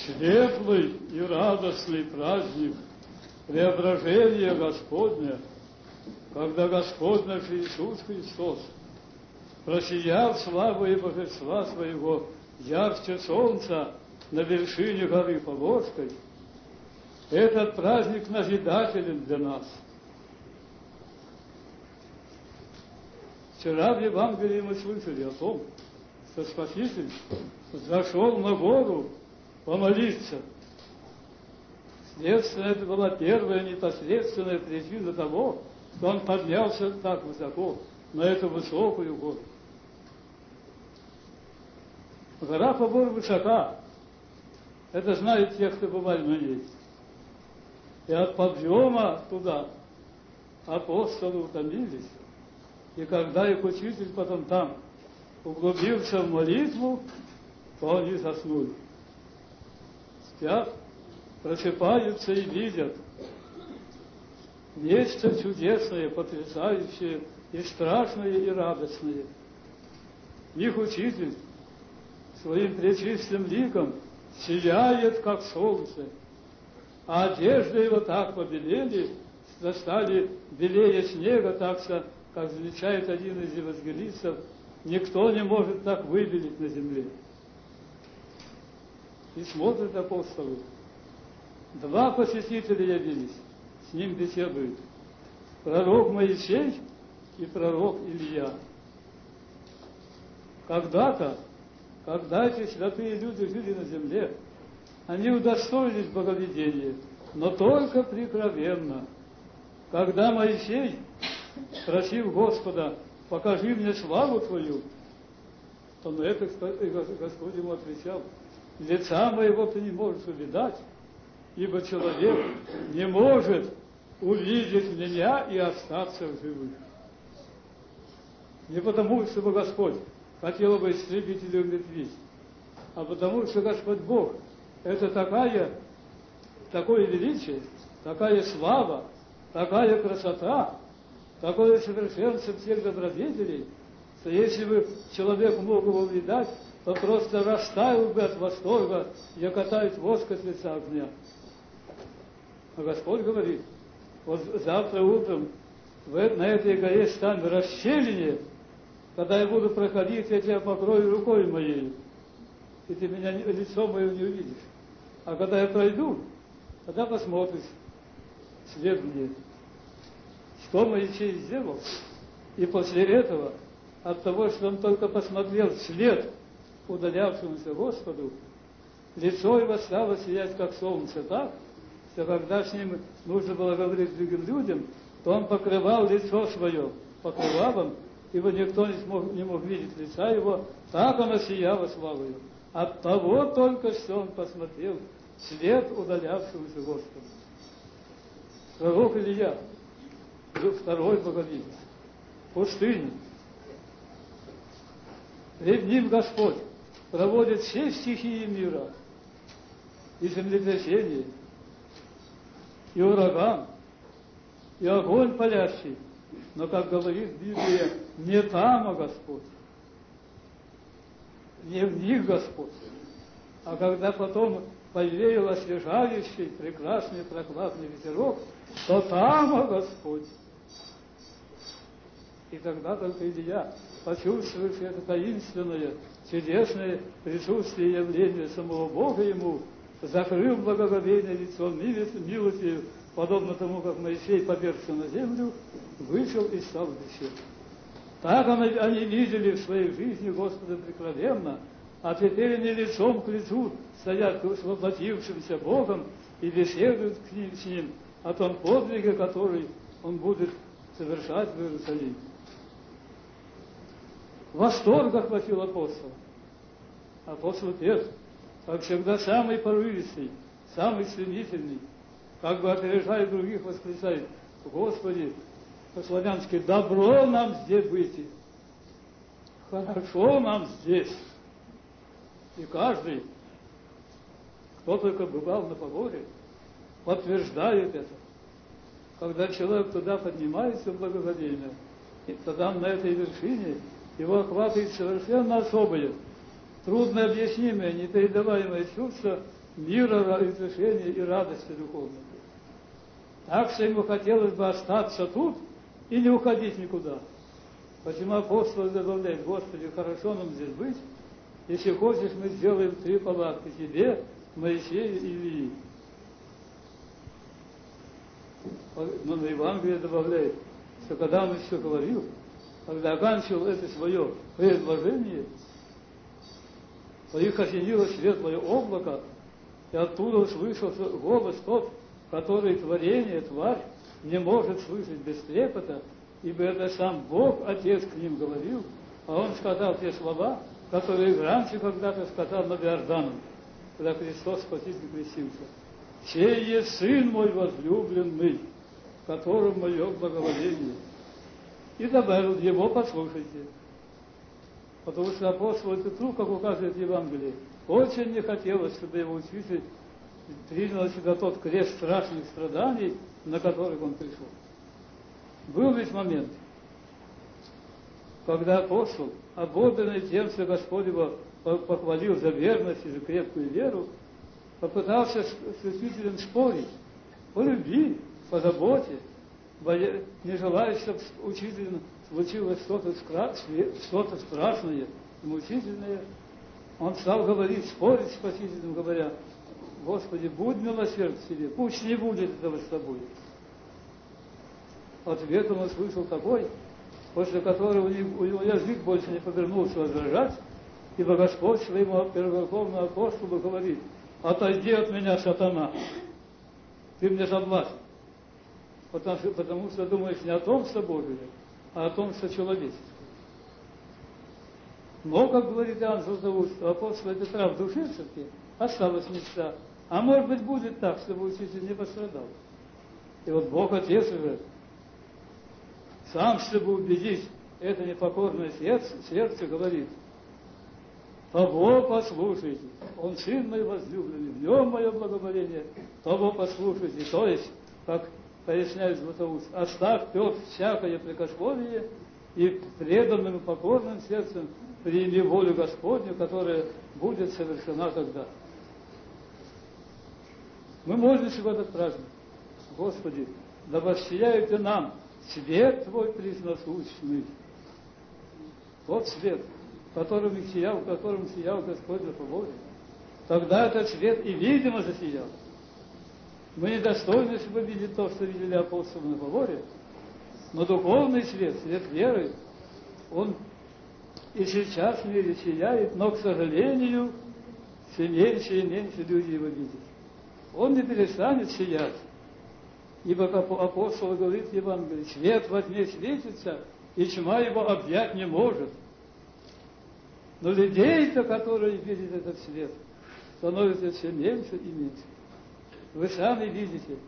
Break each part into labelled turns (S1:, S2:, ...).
S1: светлый и радостный праздник преображения Господня, когда Господь наш Иисус Христос, просияв славой божества своего ярче солнца на вершине горы Поволжской, этот праздник назидателен для нас. Вчера в Евангелии мы слышали о том, что Спаситель зашел на гору помолиться. Следственно, это была первая непосредственная причина того, что он поднялся так высоко, на эту высокую гору. Гора Поволжь высока. Это знают те, кто бывали на ней. И от подъема туда апостолы утомились. И когда их учитель потом там углубился в молитву, то они заснули. Спят, просыпаются и видят нечто чудесное, потрясающее, и страшное, и радостное. Их учитель своим пречистым ликом сияет, как солнце, а одежды его так побелели, что стали белее снега, так что, как замечает один из евангелистов, никто не может так выбелить на земле. И смотрят апостолы. Два посетителя явились, с ним беседуют. Пророк Моисей и пророк Илья. Когда-то, когда эти святые люди жили на земле, они удостоились боговедения, но только прикровенно. Когда Моисей, просил Господа, покажи мне славу Твою, то на это Господь ему отвечал, лица моего ты не можешь увидать, ибо человек не может увидеть меня и остаться в живых. Не потому, чтобы Господь хотел бы истребить или умертвить, а потому, что Господь Бог – это такое величие, такая слава, такая красота, такое совершенство всех добродетелей, что если бы человек мог его увидать, то просто растаял бы от восторга, и катает воск от лица огня. А Господь говорит, вот завтра утром на этой горе станет расщелине, когда я буду проходить, я тебя покрою рукой моей, и ты меня лицом моим не увидишь. А когда я пройду, тогда посмотришь след мне. Что Моисей сделал? И после этого, от того, что он только посмотрел вслед удалявшемуся Господу, лицо его стало сиять, как солнце, так, что когда с ним нужно было говорить другим людям, то он покрывал лицо свое покрывалом, ибо никто не мог видеть лица его, так оно сияло славою. От того только, что он посмотрел вслед удалявшемуся Господу. Пророк Илья, второй боговидец, в пустыне. Пред ним Господь проводит все стихии мира, и землетрясение, и ураган, и огонь палящий. Но, как говорит Библия, не там, а Господь, не в них Господь. А когда потом повеял освежающий, прекрасный, прохладный ветерок, то там, а Господь. И тогда только Илья, почувствовав это таинственное, чудесное присутствие явления самого Бога ему, закрыл благоговейное лицо милостью, подобно тому, как Моисей, поперся на землю, вышел и стал в беседу. Так они видели в своей жизни Господа прикровенно, а теперь они лицом к лицу стоят с воплотившимся Богом и беседуют с Ним о том подвиге, который Он будет совершать в Иерусалиме. Восторг охватил апостола. Апостол Петр, как всегда, самый порывистый, самый стремительный, как бы опережая других, восклицает: Господи, по-славянски, добро нам здесь быть, хорошо нам здесь. И каждый, кто только бывал на Поволжье, подтверждает это. Когда человек туда поднимается благоговейно, и тогда на этой вершине его охватывает совершенно особое, трудно объяснимое, непередаваемое чувство мира, разрешения и радости духовной. Так что ему хотелось бы остаться тут и не уходить никуда. Почему апостол добавляет: Господи, хорошо нам здесь быть, если хочешь, мы сделаем 3 палатки тебе, Моисею и Илии. Но на Евангелие добавляет, что когда он еще говорил, когда оканчивал это свое предложение, то их осенило светлое облако, и оттуда услышал голос тот, который творение, тварь, не может слышать без трепета, ибо это сам Бог, Отец, к ним говорил, а он сказал те слова, которые раньше когда-то сказал над Иорданом, когда Христос Спаситель крестился. «Сей есть Сын мой возлюбленный, в котором мое благоволение». И добавил: его послушайте. Потому что апостолу Петру, как указывает Евангелие, очень не хотелось, чтобы его учитель принял на себя тот крест страшных страданий, на которых он пришел. Был ведь момент, когда апостол, ободренный тем, что Господь его похвалил за верность и за крепкую веру, попытался с учителем спорить по любви, по заботе, не желая, чтобы учителю случилось что-то страшное и мучительное. Он стал говорить, спорить с Спасителем, говоря: Господи, будь милосерд к себе, пусть не будет этого с тобой. Ответ он услышал такой, после которого у него язык больше не повернулся возражать, ибо Господь своему первоверховному апостолу говорит: отойди от меня, сатана, ты мне соблазн. Потому что думаешь не о том, что Божие, а о том, что человеческое. Но, как говорит Иоанн Златоуст, у апостола Петра в душе все-таки осталась мечта. А может быть, будет так, чтобы учитель не пострадал. И вот Бог Отец уже сам, чтобы убедить это непокорное сердце, говорит: того послушайте, он Сын мой возлюбленный, в нем мое благоволение, того послушайте. То есть, как поясняет Златоуст, оставь, Петр, всякое прикословие и преданным и покорным сердцем прими волю Господню, которая будет совершена тогда. Мы молимся в этот праздник: Господи, да воссияет и нам свет Твой пресносущный. Вот свет, которым сиял Господь на Фаворе. Тогда этот свет и видимо засиял. Мы недостойны, чтобы видеть то, что видели апостолы на Фаворе, но духовный свет, свет веры, он и сейчас в мире сияет, но, к сожалению, все меньше и меньше люди его видят. Он не перестанет сиять, ибо, как апостол говорит в Евангелии, свет во тьме светится, и тьма его объять не может. Но людей-то, которые видят этот свет, становится все меньше и меньше. Вы сами видите,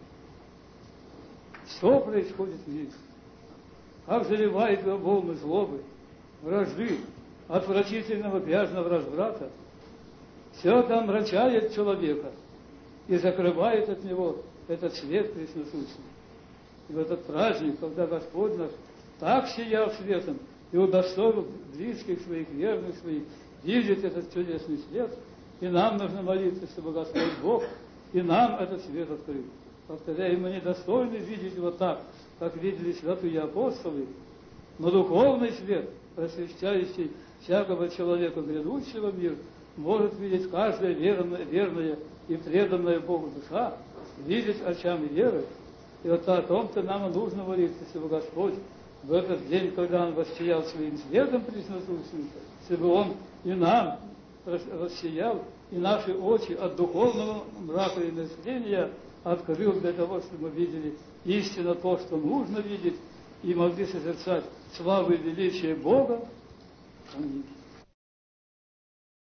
S1: что происходит в мире. Как заливает его волны злобы, вражды, отвратительного грязного разврата. Все это омрачает человека и закрывает от него этот свет пресносущный. И в этот праздник, когда Господь наш так сиял светом и удостоил близких своих, верных своих, видеть этот чудесный свет, и нам нужно молиться, чтобы Господь Бог и нам этот свет открыл. Повторяю, мы недостойны видеть его так, как видели святые апостолы, но духовный свет, просвещающий всякого человека, грядущего в мир, может видеть каждая верная и преданная Богу душа, видеть очами веры. И вот о том-то нам и нужно молиться, чтобы Господь в этот день, когда Он воссиял своим светом пресносущим, чтобы Он и нам воссиял, и наши очи от духовного мрака и наследия открыл для того, чтобы мы видели истинно то, что нужно видеть, и могли созерцать славу и величие Бога. Аминь.